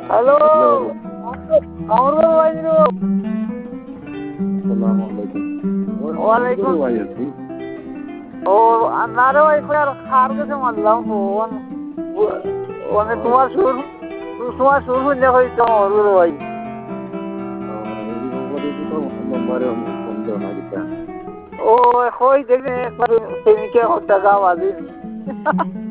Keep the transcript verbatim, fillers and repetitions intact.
Hello hello, আমার ভাই আসসালামু আলাইকুম। ওই অনেকগুলো ওয়ালাইকুম ভাই আছি। ও নারে ভাই আর খার কাছে মারলাম ফোন মানে ওই তোমার সুর তোমার সুর শুনে হইতো আমার ভাই এই খবরে তো নম্বরে আমি ফোন দেওয়া না দিতা। ও হই দেখে একবার প্রেমিকের হত্যা গা বাজিনি